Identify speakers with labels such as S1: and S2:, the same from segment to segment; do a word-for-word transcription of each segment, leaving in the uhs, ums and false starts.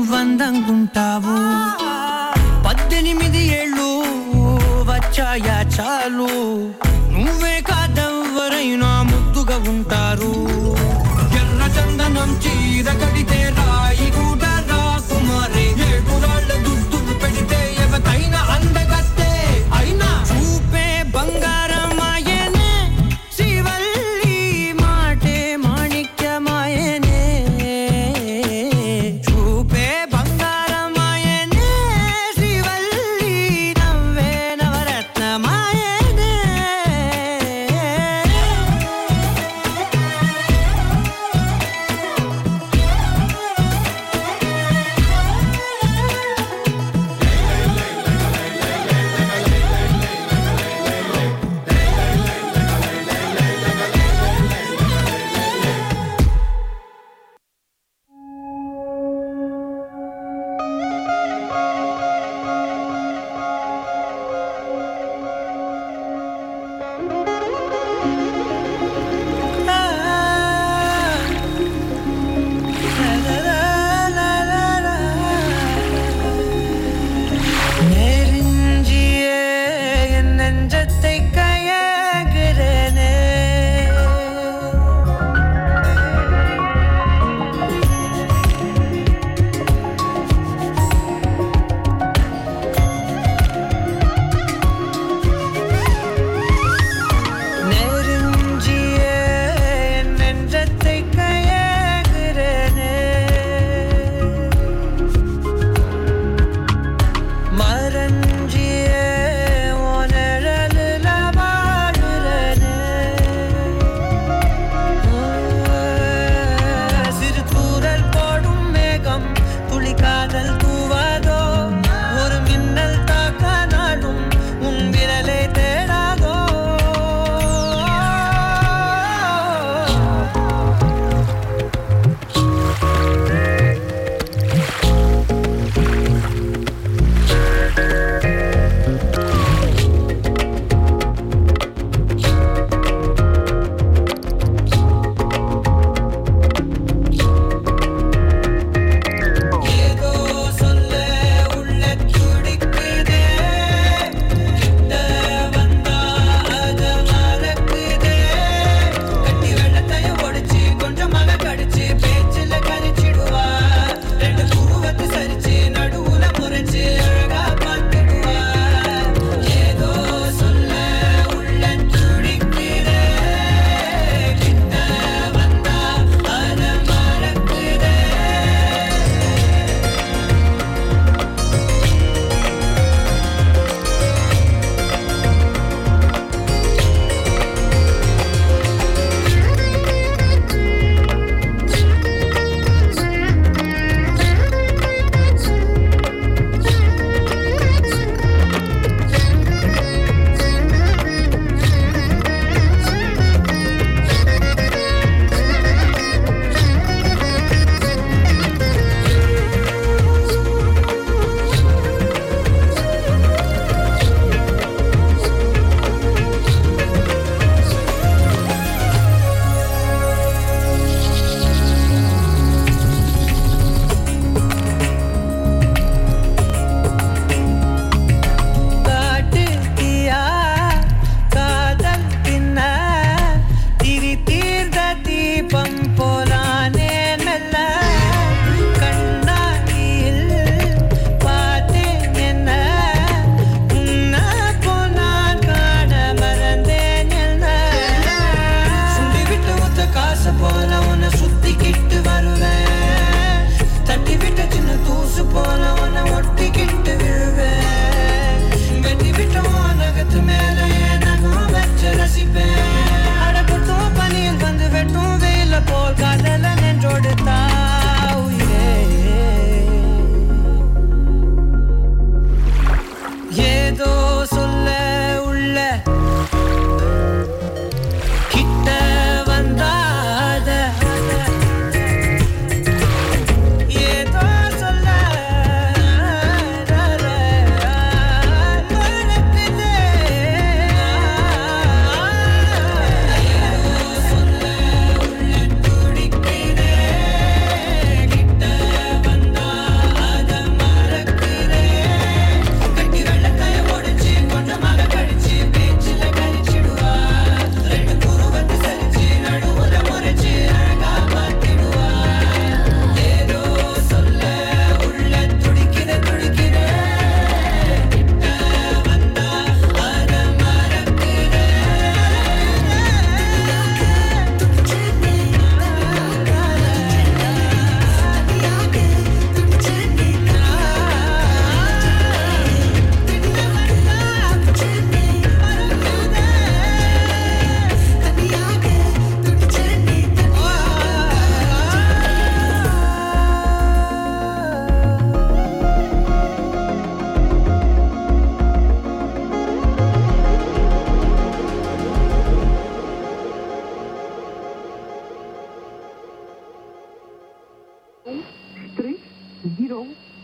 S1: నువ్వందంగుంటావు పద్దెనిమిది ఏళ్ళు వచ్చాయా చాలు నువ్వే కాదెవ్వరైనా ముద్దుగా ఉంటారు ఎర్ర చందనం చీర కడితే రాయి కూడా రాకుమారే ఏడురాళ్ళ దుద్దులు పెడితే ఎవతైనా అందగత్తే అయినా చూపే బంగారమాయనే శ్రీవల్లి మాటే మాణిక్యమాయనే చూపే బంగారమాయనే శ్రీవల్లి నవ్వే నవరత్నమాయనే ஏதோ சொல்ல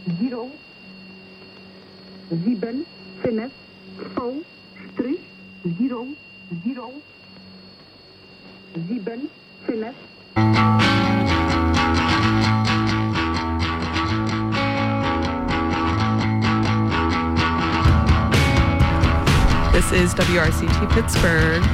S2: zero, sieben, fünf, V, Strich, zero, zero, sieben, fünf.
S3: This is W R C T Pittsburgh.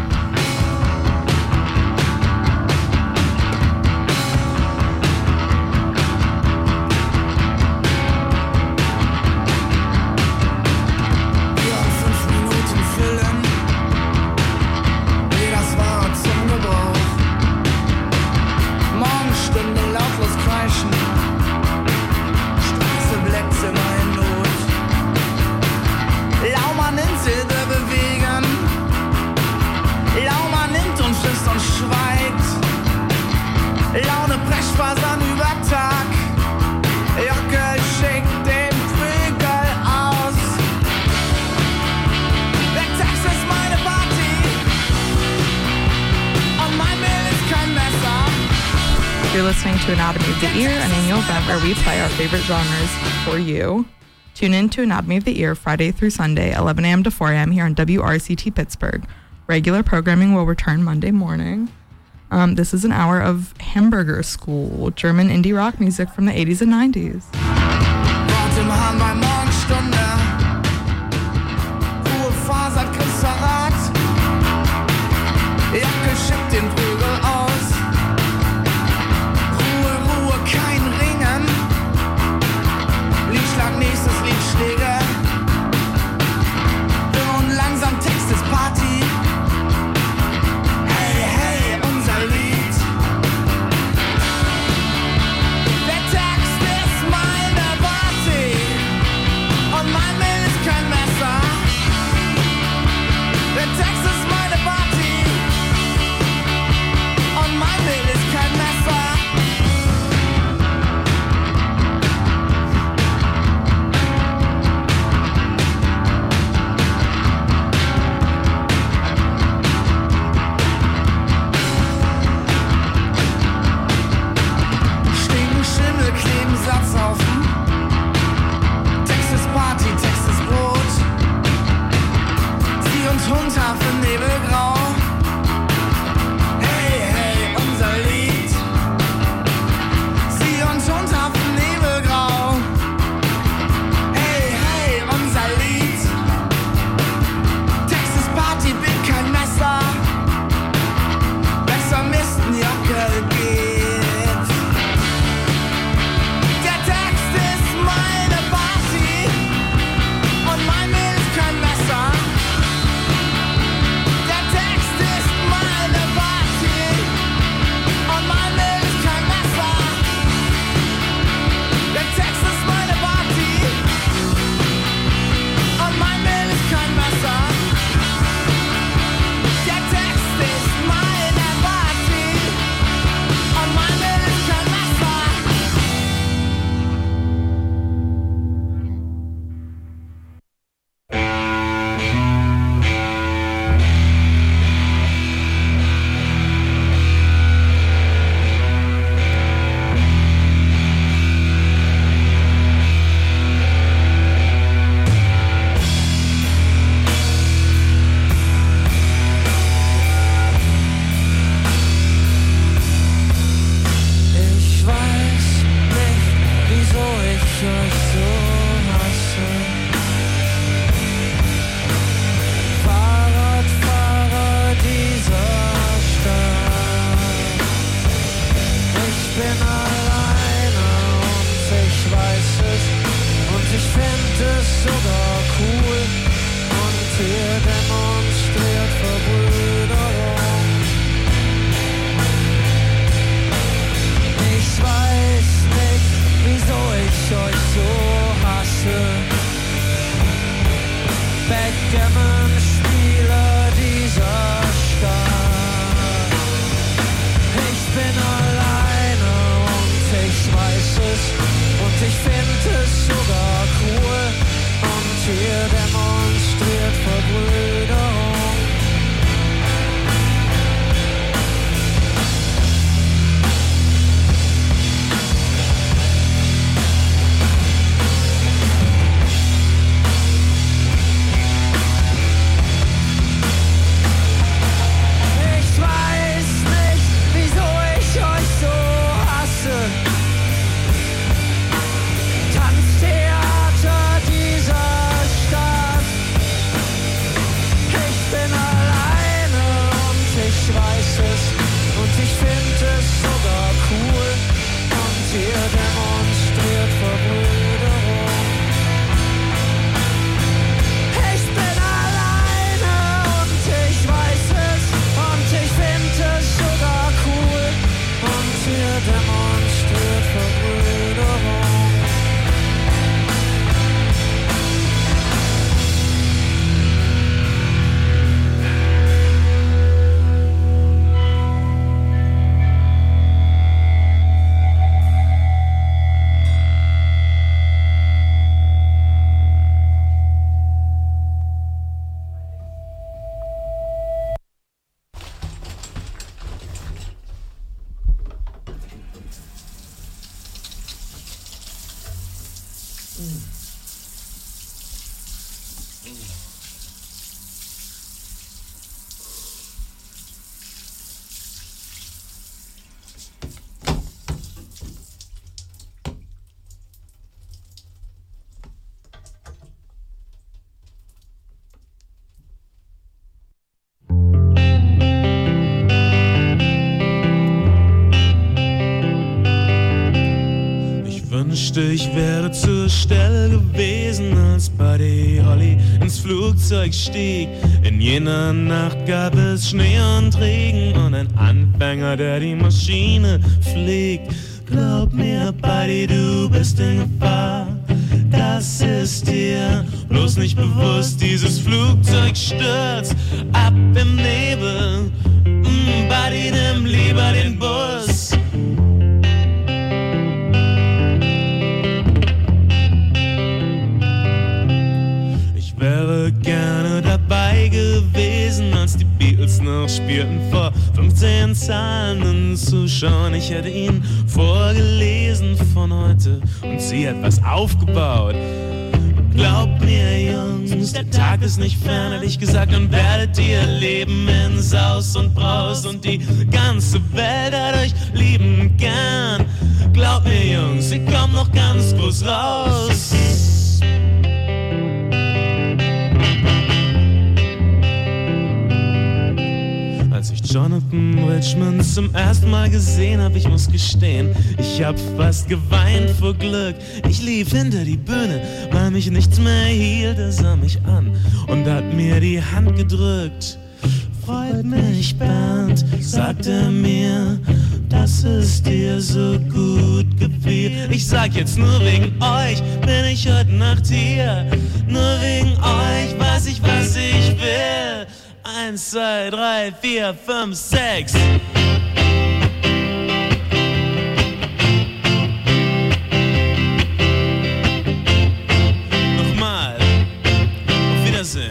S3: You're listening to Anatomy of the Ear, an annual event where we play our favorite genres for you. Tune in to Anatomy of the Ear Friday through Sunday, eleven a.m. to four a.m. here on W R C T Pittsburgh. Regular programming will return Monday morning. Um, this is an hour of Hamburger School, German indie rock music from the eighties and nineties.
S4: Nächstes Lied Schläger. Und langsam Text ist Party. Hey, hey, unser Lied. Der Text ist meine Party.
S5: Ich wäre zur Stelle gewesen, als Buddy Holly ins Flugzeug stieg. In jener Nacht gab es Schnee und Regen und ein Anfänger, der die Maschine fliegt. Glaub mir, Buddy, du bist in Gefahr. Das ist dir bloß nicht bewusst. Dieses Flugzeug stürzt ab im Nebel. Mm, Buddy, nimm lieber den Bus. Wäre gerne dabei gewesen, als die Beatles noch spielten vor fünfzehn zahlenden Zuschauern. Ich hätte ihnen vorgelesen von heute und sie etwas aufgebaut. Und glaubt mir, Jungs, der Tag ist nicht fern, hätte ich gesagt, dann werdet ihr leben in Saus und Braus und die ganze Welt dadurch lieben gern. Glaubt mir, Jungs, ihr kommt noch ganz groß raus. Als ich Jonathan Richman zum ersten Mal gesehen hab, ich muss gestehen, ich hab fast geweint vor Glück. Ich lief hinter die Bühne, weil mich nichts mehr hielt. Er sah mich an und hat mir die Hand gedrückt. Freut mich, Bernd, sagte er mir, dass es dir so gut gefiel. Ich sag jetzt nur wegen euch bin ich heute Nacht hier. Nur wegen euch weiß ich, was ich will. Eins, zwei, drei, vier, fünf, sechs. Nochmal. Auf Wiedersehen.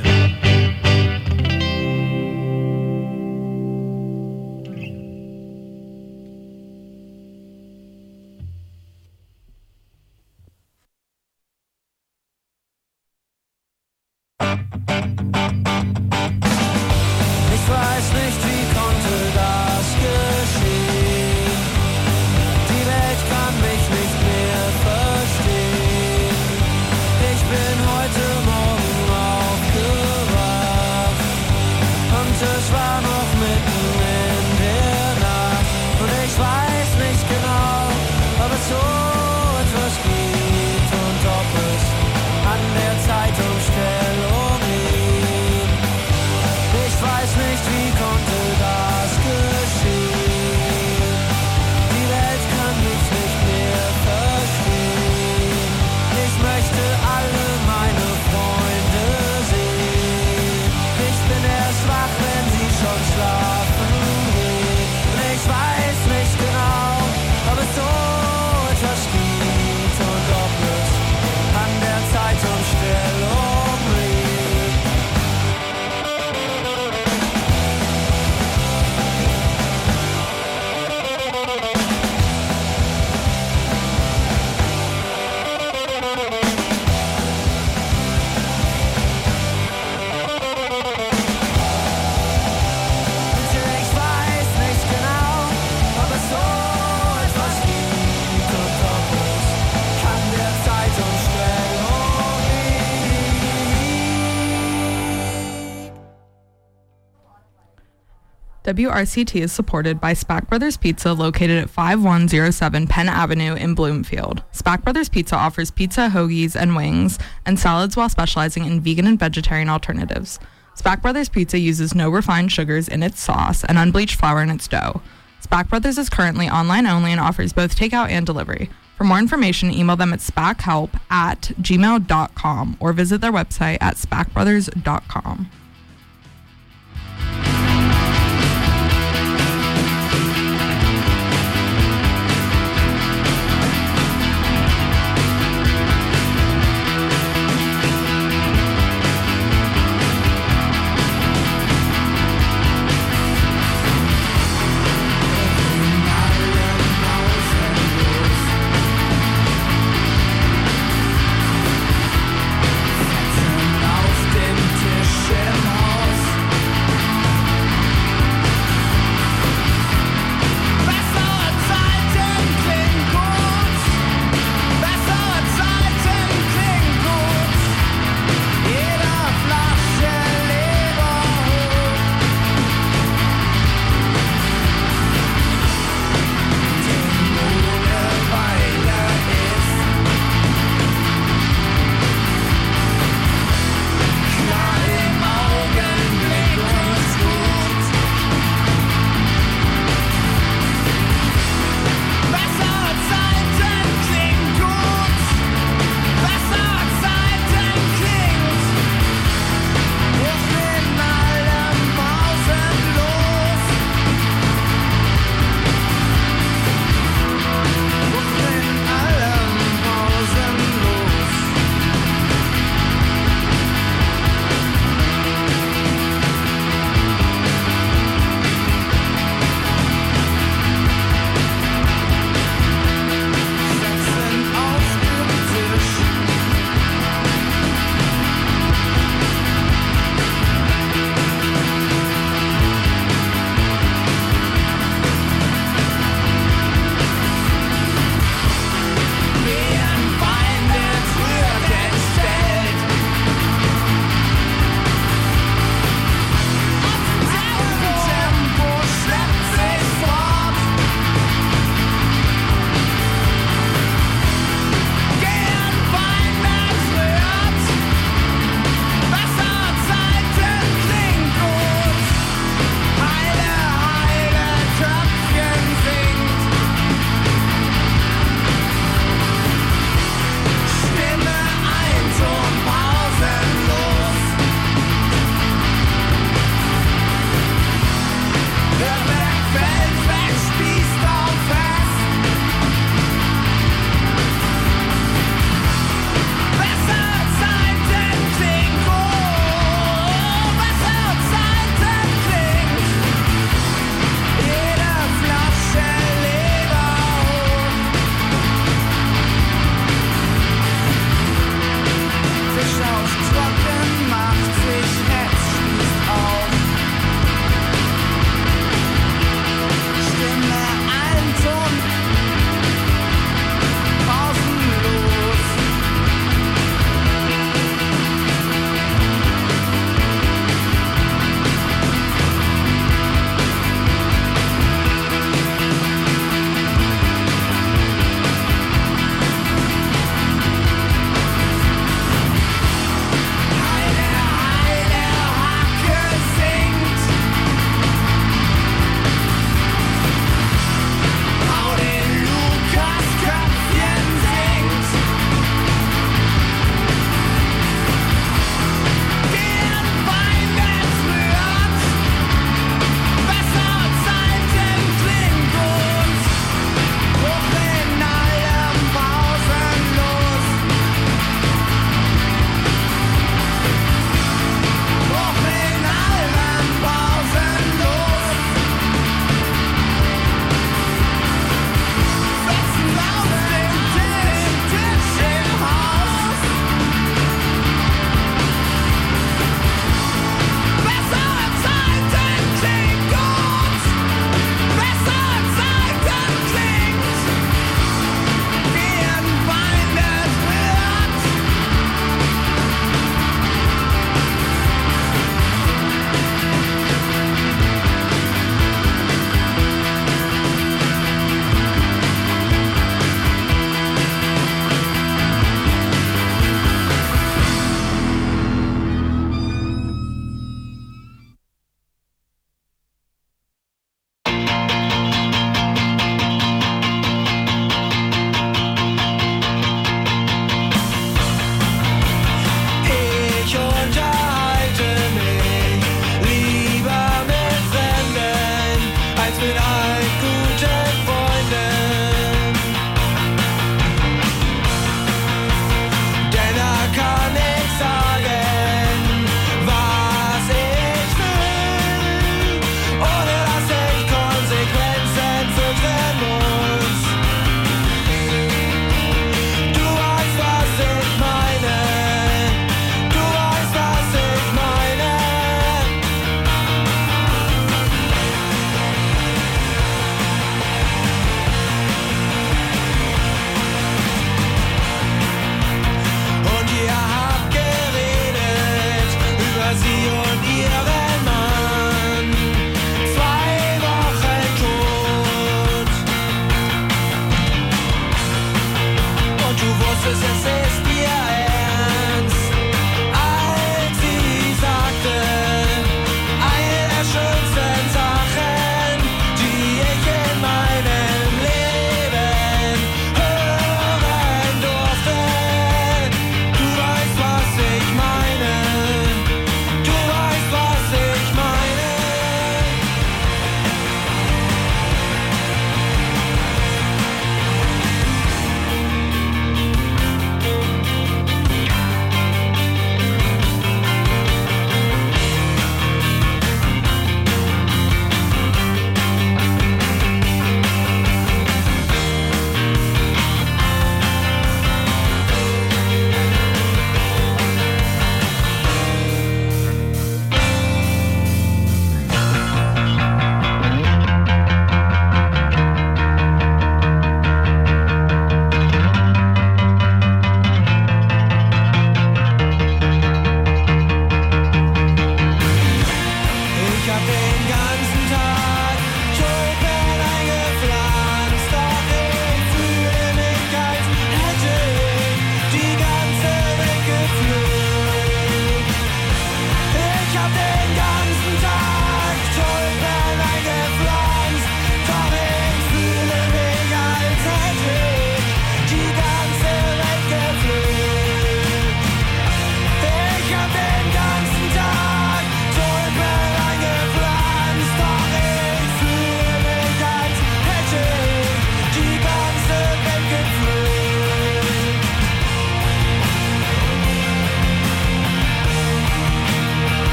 S1: Ich weiß nicht, wie konnte das geschehen. Die Welt kann mich nicht mehr verstehen. Ich bin heute Morgen aufgewacht und es war noch mitten in der Nacht. Und ich weiß nicht genau, ob es so etwas gibt und ob es an der Zeitumstellung liegt. Ich weiß nicht, wie konnte das geschehen. Die Welt kann mich nicht mehr verstehen. Ich möchte alle meine Freunde sehen. Ich bin erst wach, wenn sie schon schlafen gehen. Und ich weiß nicht genau, ob es so etwas gibt und ob es an der Zeitumstellung liegt. Ich weiß nicht genau, ob es so etwas gibt und ob es an der Zeitumstellung liegt.
S3: W R C T is supported by Spack Brothers Pizza, located at five one zero seven Penn Avenue in Bloomfield. Spack Brothers Pizza offers pizza, hoagies, and wings, and salads while specializing in vegan and vegetarian alternatives. Spack Brothers Pizza uses no refined sugars in its sauce and unbleached flour in its dough. Spack Brothers is currently online only and offers both takeout and delivery. For more information, email them at spackhelp at gmail dot com or visit their website at spack brothers dot com.
S1: Ich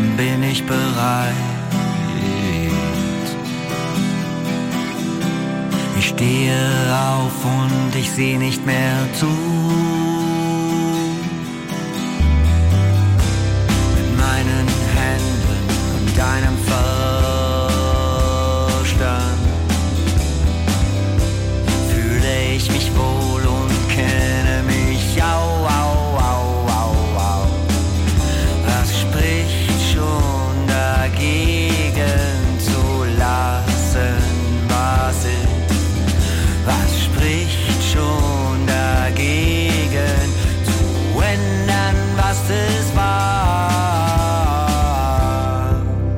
S1: bin ich bereit. Ich stehe auf und ich sehe nicht mehr zu. Mit meinen Händen und deinem Verstand fühle ich mich wohl und kenne mich. Au, au, au, au, au. Was spricht schon dagegen zu lassen, was ist? Was spricht schon dagegen zu ändern, was es war?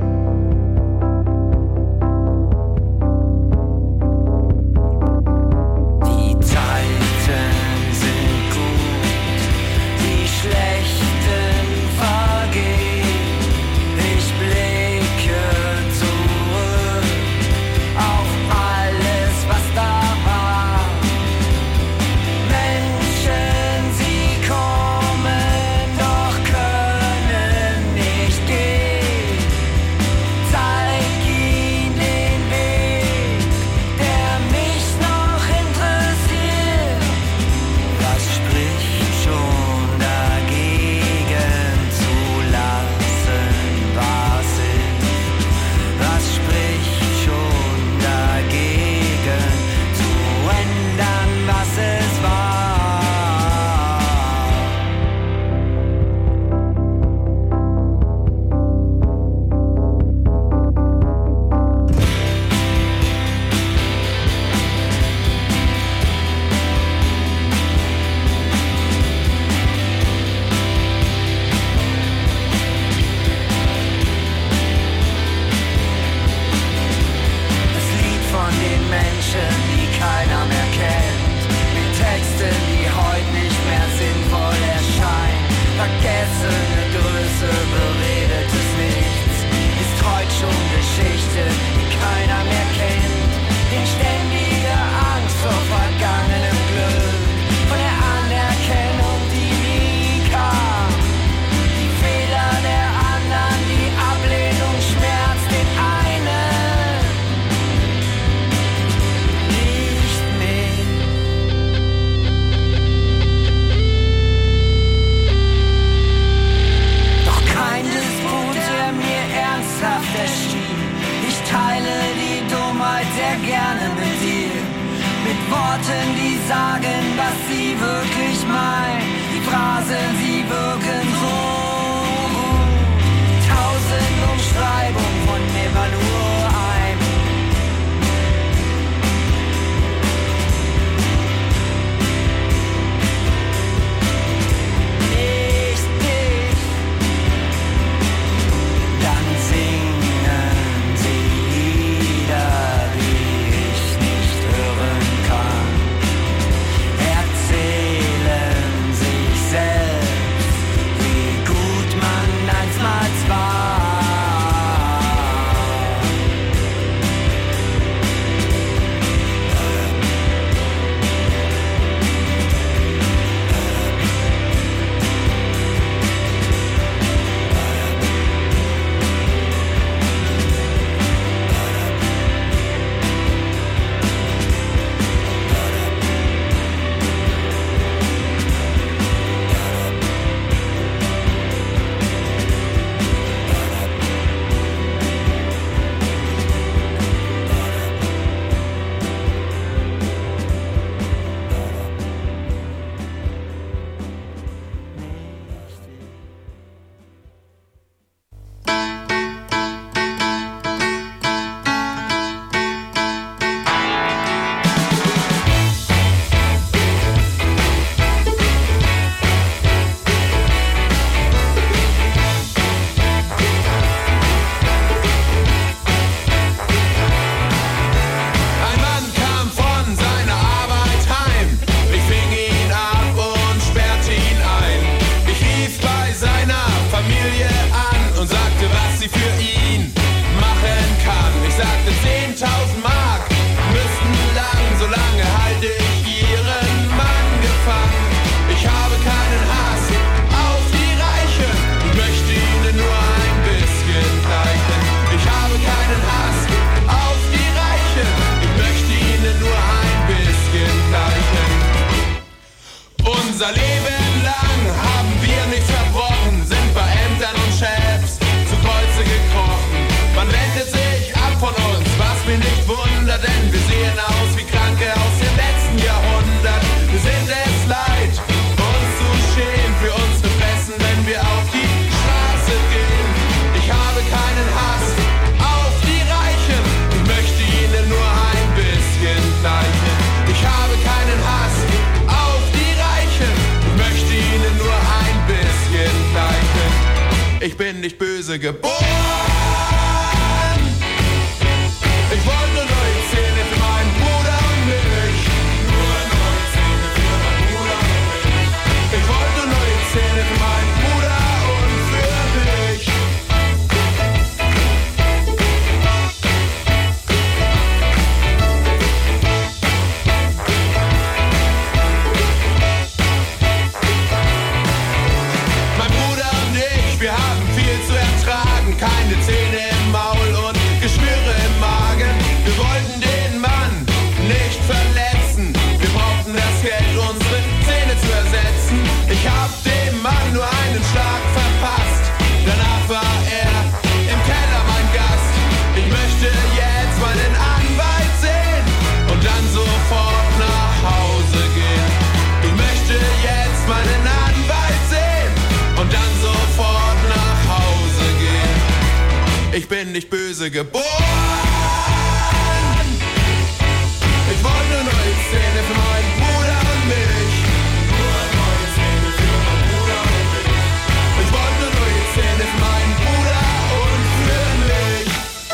S1: Die Zeiten sind gut, die schlechten vergehen. Ich blicke zurück auf alles, was da war. Menschen, sie kommen, doch können nicht gehen. Zeig ihnen den Weg, der mich noch interessiert. Was spricht schon dagegen zu lassen, was ist? Was spricht schon dagegen zu ändern, was es war? Das Lied von den Menschen, die keiner mehr kennt, mit Texten, die heute nicht mehr sinnvoll erscheinen. Vergessene Größe, beredetes Nichts, ist heute schon Geschichte, die keiner mehr kennt. In ständiger Angst vor vergangenem Glück, von der Anerkennung, die nie kam. Die Fehler der anderen, die Ablehnung schmerzt den einen nicht mehr. Doch kein Disput, der mir ernsthaft erschien. Ich teile die Dummheit sehr gerne mit dir. Mit Worten, die sagen, was sie wirklich meinen. Die Phrasen, sie wirken so gut. Tausend Umschreibungen von immer nur einem. Nicht dich, dann singen sie Lieder, die ich nicht hören kann. Erzählen sich selbst
S6: bin nicht böse geboren. Ich wollte nur neue Zähne für meinen Bruder und mich. Nur neue Zähne für meinen Bruder und mich. Ich wollte nur neue Zähne für meinen Bruder und für mich. Mein Bruder und ich, wir haben viel zu ertragen. Keine Zähne im Maul und Geschwüre im Magen. Wir wollten den Mann nicht verletzen. Wir brauchten das Geld, unsere Zähne zu ersetzen. Ich hab dem Mann nur einen Schlag verpasst. Danach war er im Keller mein Gast. Ich möchte jetzt meinen Anwalt sehen und dann sofort nach Hause gehen. Ich möchte jetzt meinen Anwalt sehen und dann sofort nach Hause gehen. Ich bin nicht böse geboren. Ich wollte nur neue Zähne für meinen Bruder und mich. Nur neue Zähne für meinen Bruder und mich. Ich wollte nur neue Zähne für meinen Bruder und für mich.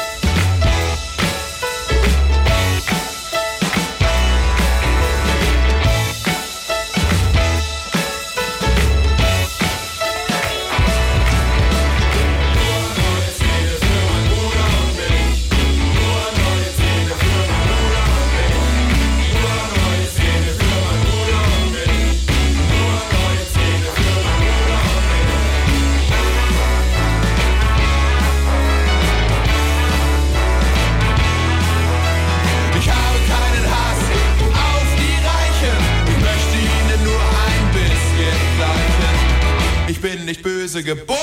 S6: Ich habe keinen Hass auf die Reichen. Ich möchte ihnen nur ein bisschen gleichen. Ich bin nicht böse geboren.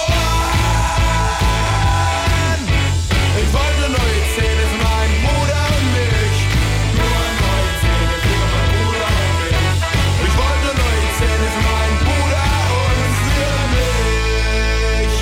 S6: Ich wollte neue Zähne für meinen Bruder und mich. Nur neue Zähne für meinen Bruder und mich. Ich wollte neue Zähne für meinen Bruder und für mich.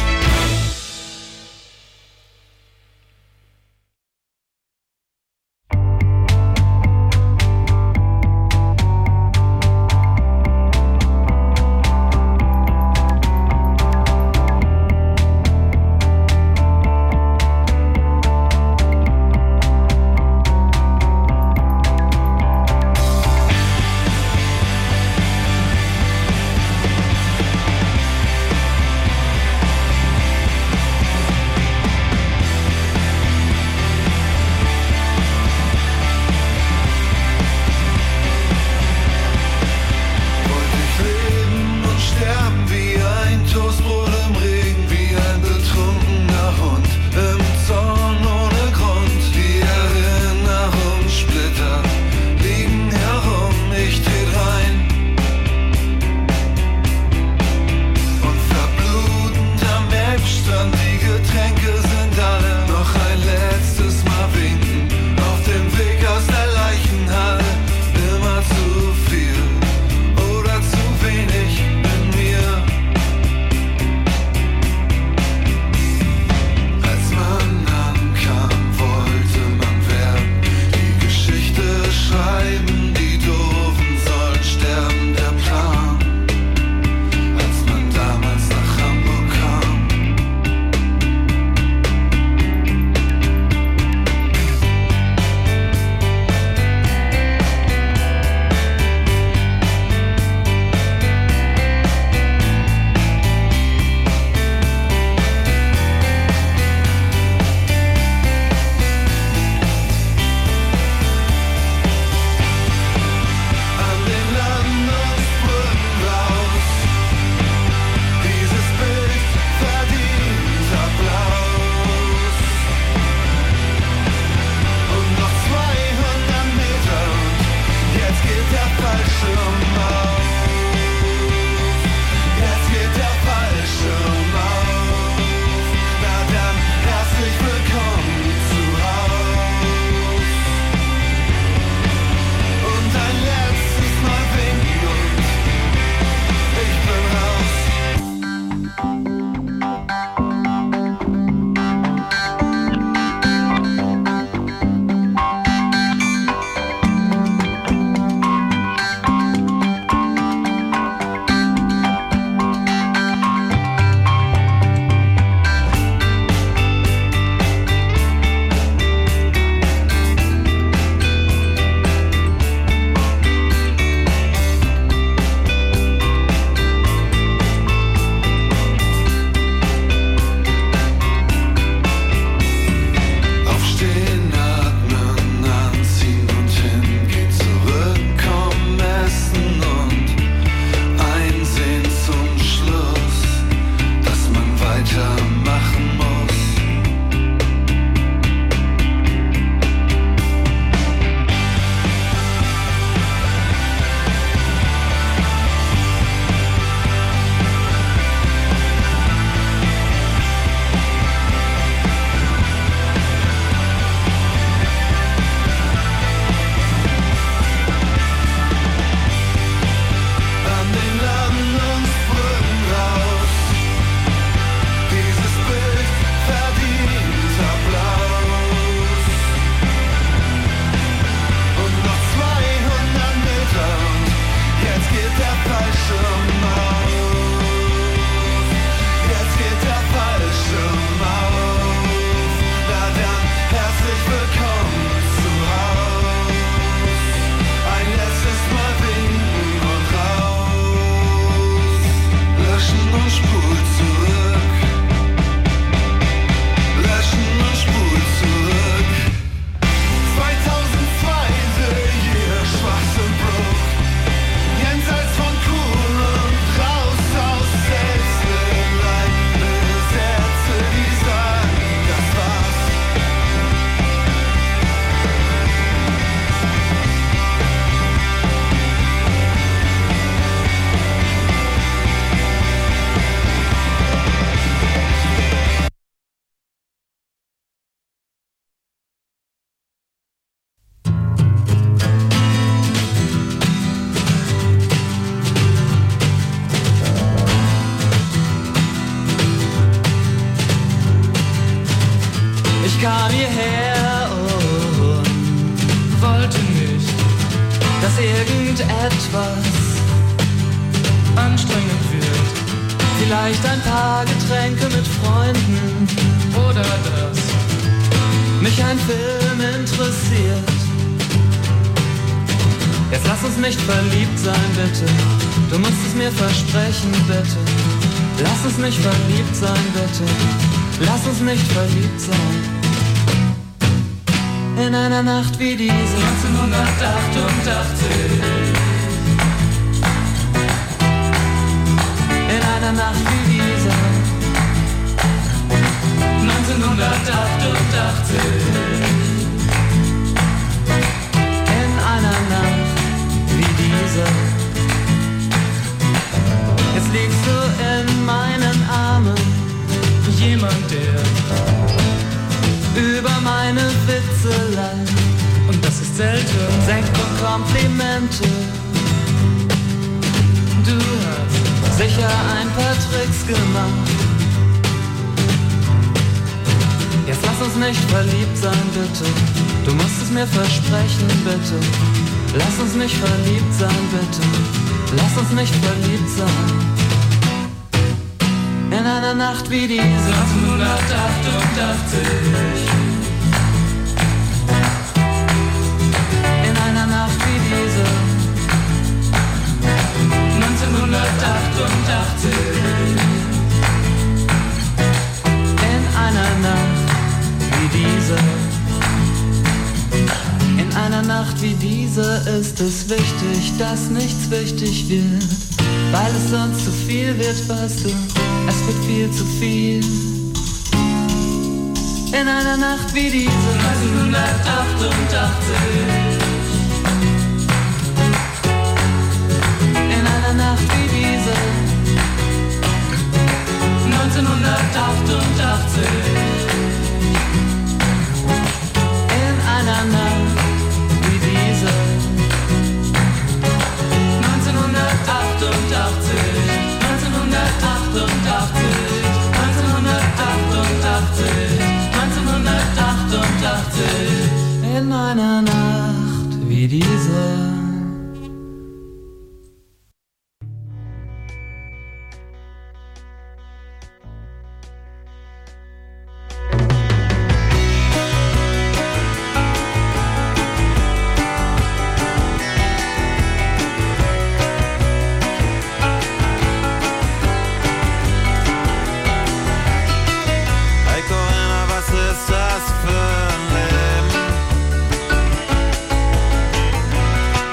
S1: kam hierher und wollte nicht, dass irgendetwas anstrengend wird. Vielleicht ein paar Getränke mit Freunden oder dass mich ein Film interessiert. Jetzt lass uns nicht verliebt sein, bitte. Du musst es mir versprechen, bitte. Lass uns nicht verliebt sein, bitte. Lass uns nicht verliebt sein. In einer Nacht wie diese neunzehnhundertachtundachtzig. In einer Nacht wie diese neunzehnhundertachtundachtzig. In einer Nacht wie diese. Jetzt liegst du in meinen Armen. Jemand, der über meine Witze lacht. Und das ist selten. Senkt und Komplimente. Du hast sicher ein paar Tricks gemacht. Jetzt lass uns nicht verliebt sein, bitte. Du musst es mir versprechen, bitte. Lass uns nicht verliebt sein, bitte. Lass uns nicht verliebt sein. In einer Nacht wie diese neunzehnhundertachtundachtzig. In einer Nacht wie diese neunzehnhundertachtundachtzig. In einer Nacht wie diese. In einer Nacht wie diese ist es wichtig, dass nichts wichtig wird, weil es sonst zu viel wird, weißt du. Es wird viel zu viel. In einer Nacht wie diese neunzehnhundertachtundachtzig. In einer Nacht wie diese neunzehnhundertachtundachtzig. In einer Nacht wie diese neunzehnhundertachtundachtzig. neunzehnhundertachtundachtzig, neunzehnhundertachtundachtzig, neunzehnhundertachtundachtzig. In einer Nacht wie diese.
S6: Für ein Leben.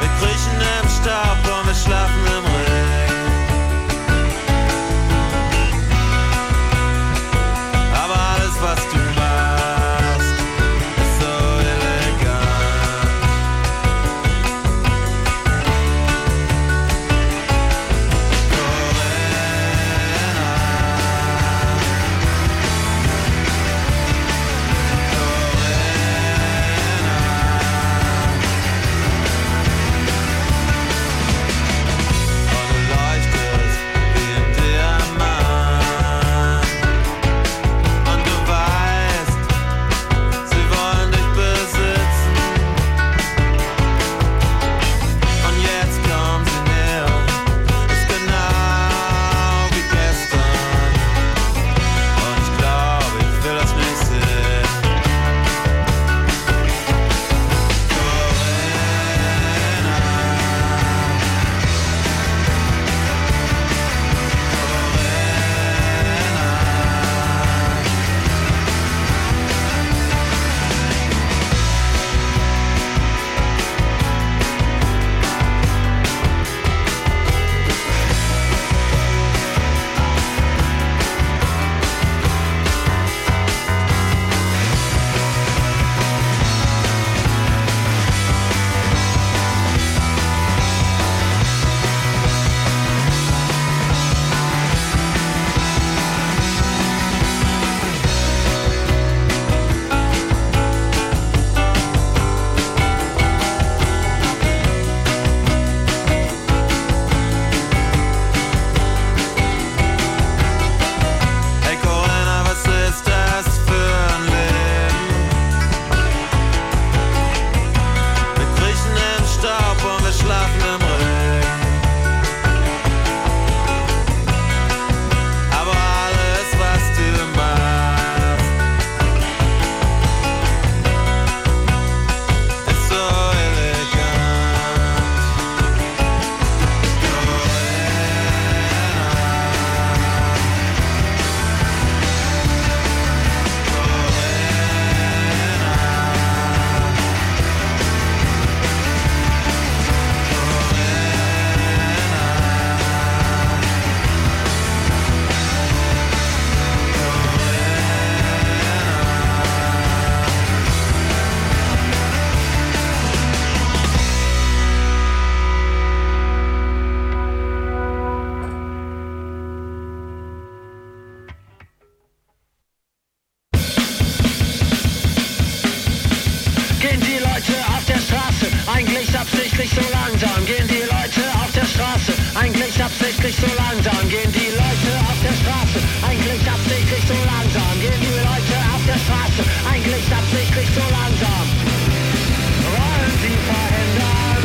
S7: Eigentlich absichtlich so langsam gehen die Leute auf der Straße. Eigentlich absichtlich so langsam gehen die Leute auf der Straße. Eigentlich absichtlich so langsam gehen die Leute auf der Straße. Eigentlich absichtlich so langsam. Wollen sie verhindern,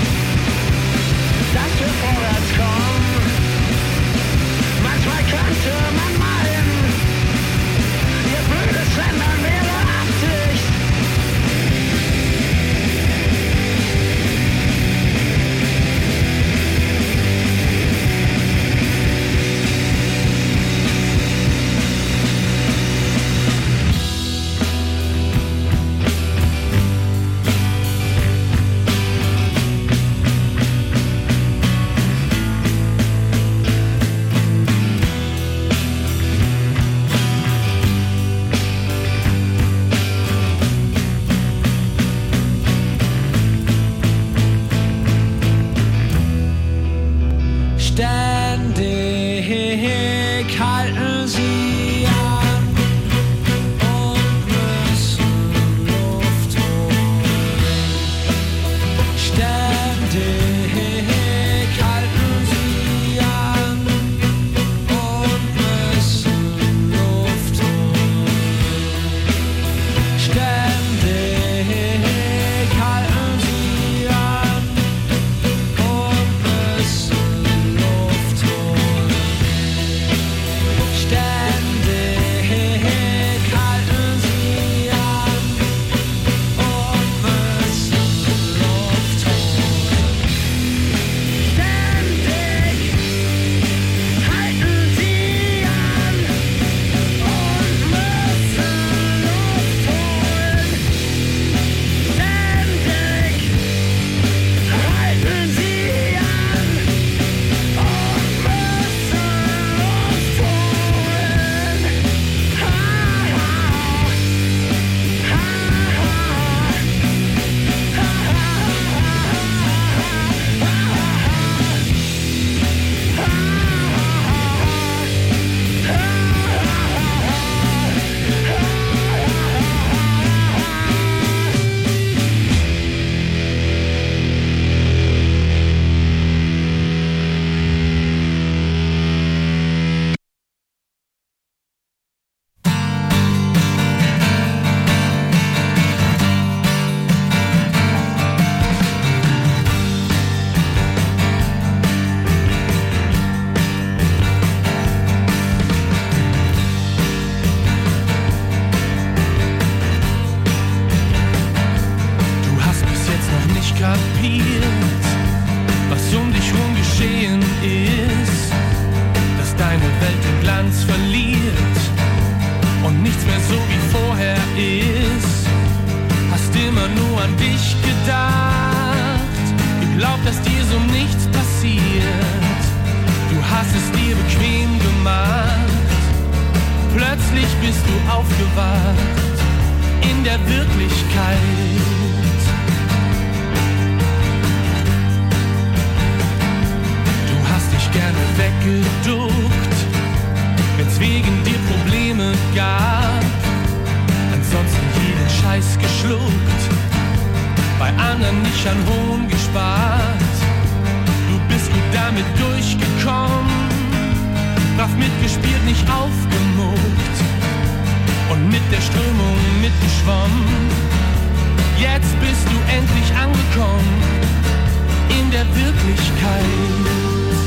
S7: dass wir vorwärts kommen? Manchmal könnte man meinen, ihr blödes Ländern wäre Absicht. Ständig halten sie an und müssen Luft holen. Ständig halten sie an und müssen Luft holen. Ständig halten sie an und müssen kapiert, was um dich rum geschehen ist, dass deine Welt den Glanz verliert und nichts mehr so wie vorher ist. Hast immer nur an dich gedacht, geglaubt, dass dir so nichts passiert. Du hast es dir bequem gemacht, plötzlich bist du aufgewacht in der Wirklichkeit. Gerne weggeduckt, wenn's wegen dir Probleme gab, ansonsten jeden Scheiß geschluckt, bei anderen nicht an Hohn gespart. Du bist gut damit durchgekommen, brav mitgespielt, nicht aufgemuckt und mit der Strömung mitgeschwommen. Jetzt bist du endlich angekommen in der Wirklichkeit.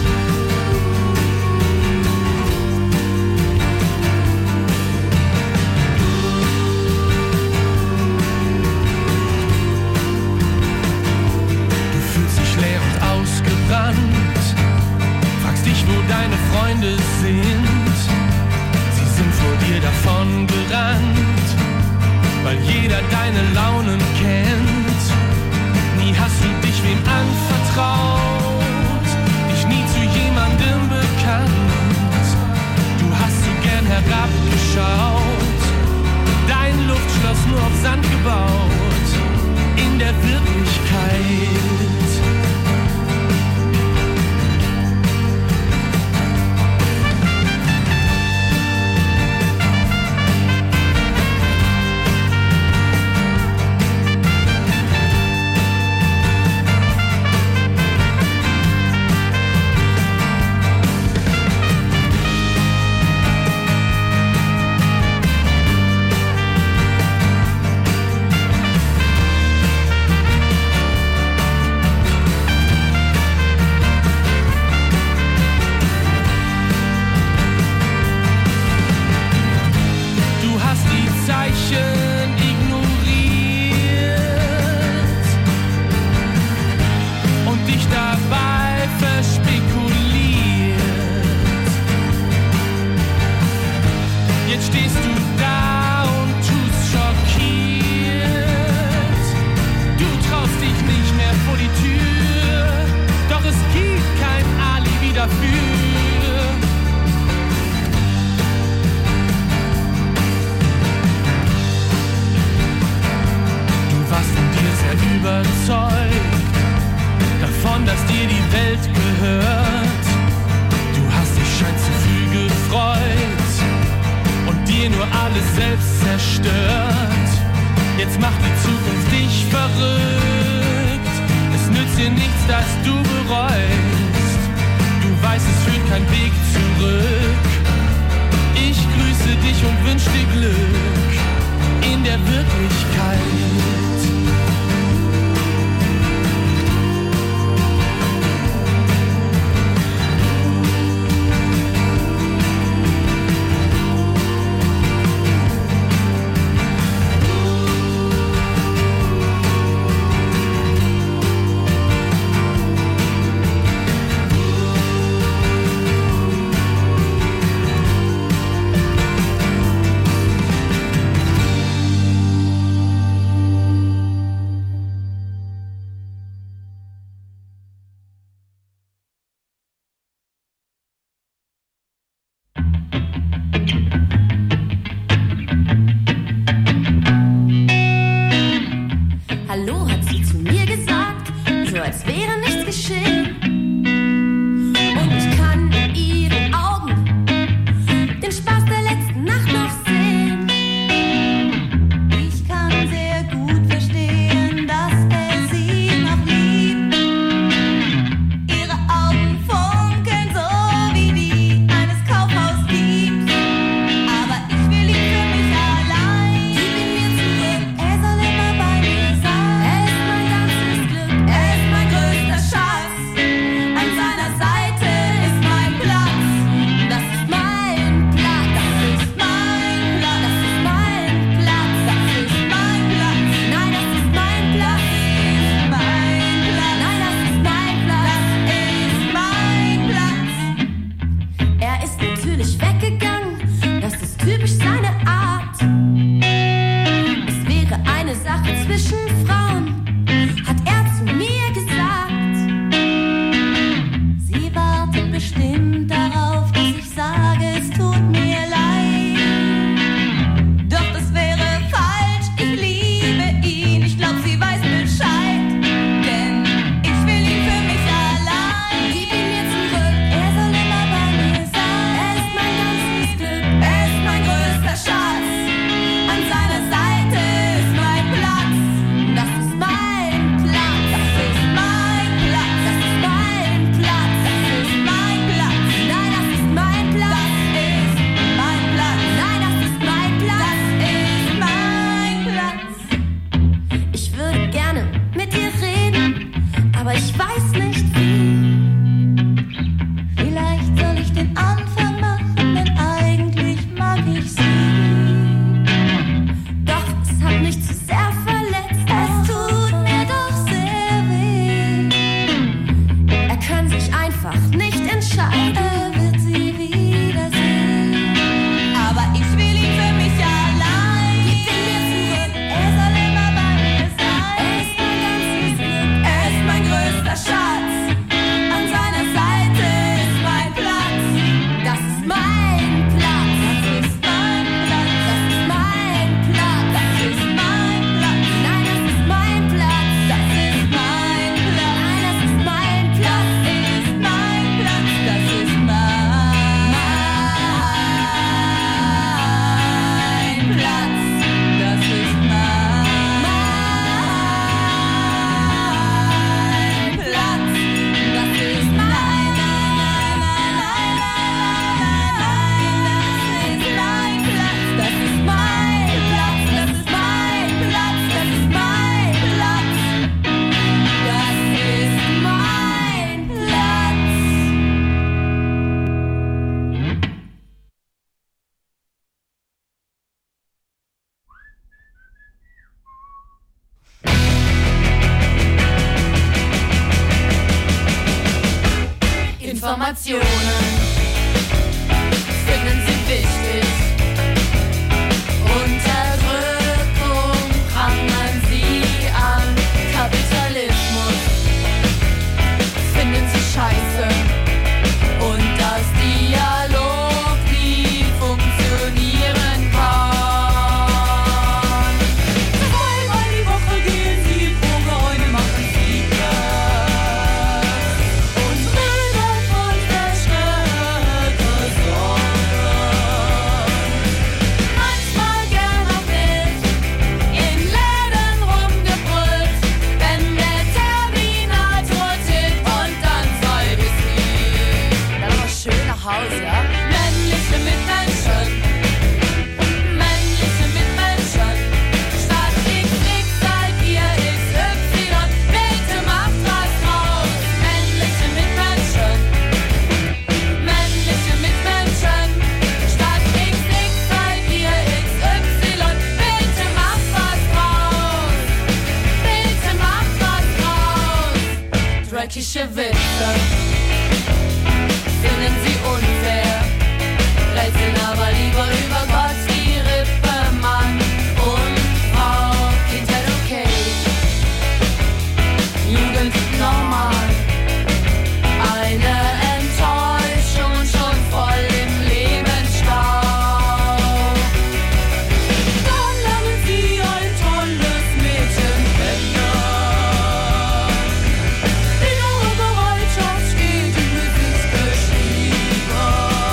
S7: Fragst dich, wo deine Freunde sind. Sie sind vor dir davon gerannt, weil jeder deine Launen kennt. Nie hast du dich wem anvertraut, dich nie zu jemandem bekannt. Du hast so gern herabgeschaut, dein Luftschloss nur auf Sand gebaut, in der Wirklichkeit. nur alles selbst zerstört. Jetzt macht die Zukunft dich verrückt. Es nützt dir nichts, dass du bereust. Du weißt, es führt kein Weg zurück. Ich grüße dich und wünsch dir Glück in der Wirklichkeit.
S8: Informationen finden Sie wichtig. Unterdrückung prangern Sie an. Kapitalismus finden Sie scheiße. Und dass Dialog nie funktionieren kann. Zweimal die Woche gehen Sie in Proberäume, machen Sie Platz. Und reden von Verstärkung. dreckige Witze finden sie unfair, rätseln aber lieber über Gott die Rippe, Mann und Frau, Kindheit okay, Jugend normal, eine Enttäuschung und schon voll im Lebensstau. Dann lernen sie ein tolles Mädchen kennen. In ihrer Bereitschaft steht im Gesicht geschrieben.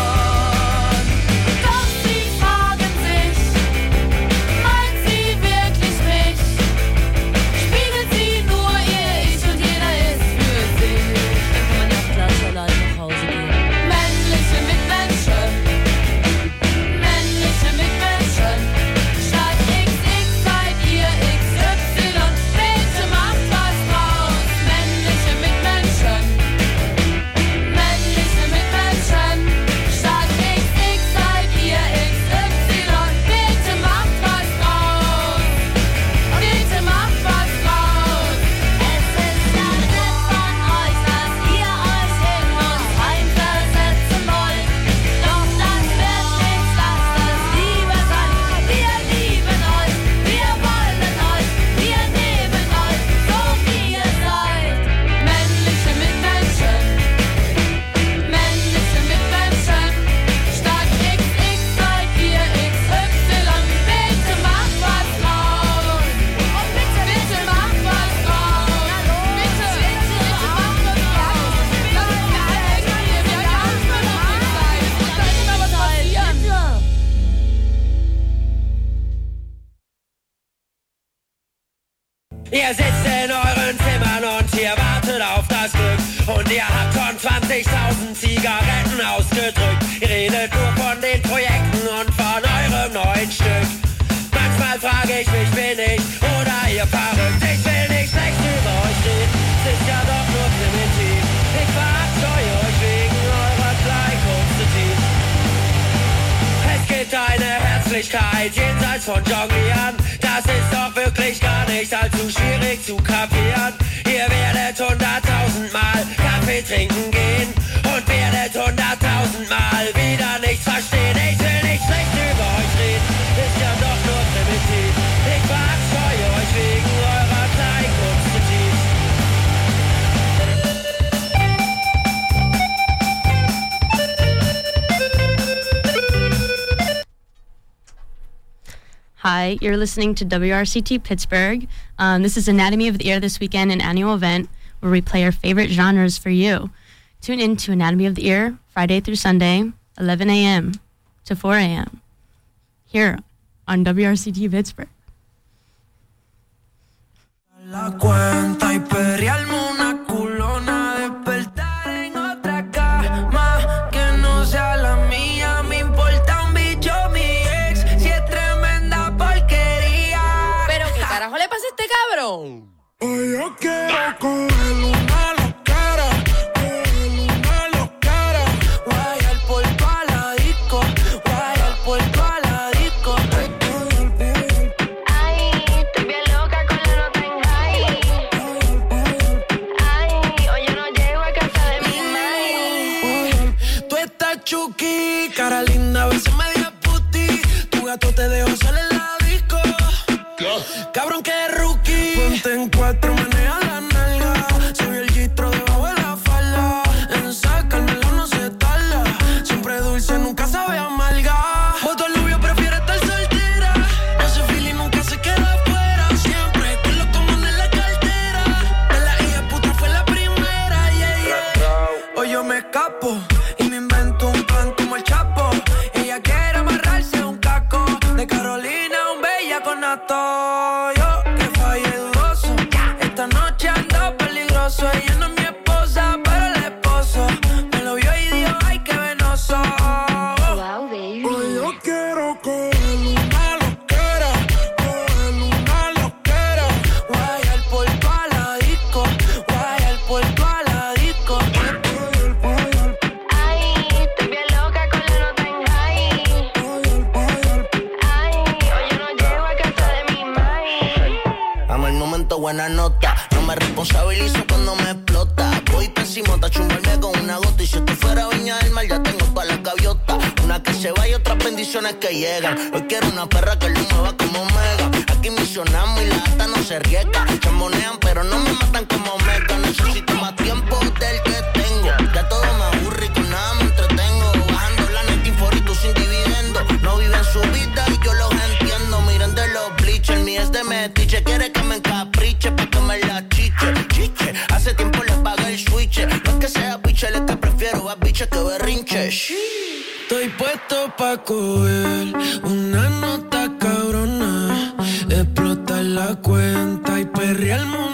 S8: Doch sie fragen sich, meint sie wirklich mich? Spiegelt sie nur ihr Ich und jeder ist für sich? Dann kann man ja gleich allein nach Hause gehen. Männliche Mitmenschen, männliche Mitmenschen, statt X X seid ihr X Y, bitte macht was draus. Männliche Mitmenschen, männliche Mitmenschen, statt X X seid ihr X Y, bitte macht was draus. Bitte macht was draus. Es ist ja nett von euch, dass ihr euch in uns reinversetzen wollt. Doch das wird nichts, lasst es lieber sein. Wir lieben euch, wir wollen euch, wir nehmen euch, so wie ihr seid. Männliche Mitmenschen, männliche Mitmenschen, statt X X seid ihr X Y. Bitte macht was draus. Und bitte, bitte macht was draus. Bitte, bitte, bitte macht was draus. Lass uns wir alle hier, wir haben vernünftig sein. Es muss da immer was passieren.
S1: Ihr sitzt in euren Zimmern und ihr wartet auf das Glück. Und ihr habt schon zwanzigtausend Zigaretten ausgedrückt. Ihr redet nur von den Projekten und von eurem neuen Stück. Manchmal frage ich mich, bin ich oder ihr verrückt? Ich will nicht schlecht über euch reden, es ist ja doch nur primitiv. Ich verabscheue euch wegen eurer Kleinkunst tief. Es gibt eine Herzlichkeit jenseits von Jonglieren. Das ist doch wirklich gar nicht allzu schwierig zu kapieren. Ihr werdet hunderttausendmal Kaffee trinken gehen und werdet hunderttausendmal wieder nichts verstehen. Ich will nicht schlecht über euch reden, ist ja doch nur primitiv. Ich verabscheue euch wegen eurer Kleinkunst tief.
S9: Hi, you're listening to W R C T Pittsburgh. Um, this is Anatomy of the Ear This Weekend, an annual event where we play our favorite genres for you. Tune in to Anatomy of the Ear Friday through Sunday, eleven a.m. to four a.m. here on W R C T Pittsburgh.
S4: La cuenta y perrearme una culona, despertar en otra cama que no sea la mía. Me importa un bicho mi ex, si es tremenda porquería.
S8: ¿Pero qué carajo le pasa a este cabrón?
S4: Hoy yo quiero coger una loquera, coger una loquera. Guayar por toda la disco, guayar por toda la disco.
S8: Ay, estoy bien loca con la nota en high. Ay, hoy yo no llego a casa de mi madre.
S4: Tú estás chuki, cara linda, a veces media puti. Tu gato te dejó sola en la disco. Cabrón que rookie. Ponte en cuatro, menea la nalga. Se vio el gistro debajo de la falda. En sacármelo no se tarda. Siempre dulce, nunca sabe amarga. Voto al novio, prefiere estar soltera. No se fila y nunca se queda afuera. Siempre con los comunes en la cartera. De la hija puta fue la primera, yeah, yeah. Hoy yo me escapo y me invento un plan como el Chapo. Ella quiere amarrarse un caco. De Carolina, un bella con nato. Yo que fallé dudoso. Esta noche ando peligroso. Ella no es mi esposa, pero el esposo me lo vio y dijo, ay, qué venoso.
S8: Wow, baby.
S4: Hoy yo quiero coger una loquera, coger una loquera. Guayar por toda la disco, guayar por toda la disco.
S8: Ay, estoy bien loca con la nota en high. Ay, hoy yo no llego a casa de mi madre.
S4: Amo el momento, buena nota. No
S10: no me responsabilizo cuando me explota. Voy pésimo, ta chumbarme con una gota. Y si esto fuera Viña del Mar, ya tengo todas las gaviotas. Una que se va y otras bendiciones que llegan. Hoy quiero una perra que lo mueva como Omega. Aquí misionamos y la ata no se riega. Chamonean pero no me matan como Omega. Necesito más tiempo del que tengo. Ya todo me aburre y con nada me entretengo. Bajando la net inforito sin dividendo. No viven su vida y yo los entiendo. Miren de los bleachers, mi es de metiche. Quiere que me encapriche pa' que me la chiche. Chiche, hace tiempo le pagué el switch. No es que sea biche, es que prefiero a biche que berrinche.
S4: Estoy puesto pa' coger una nota cabrona, explotar la cuenta y perrear el mundo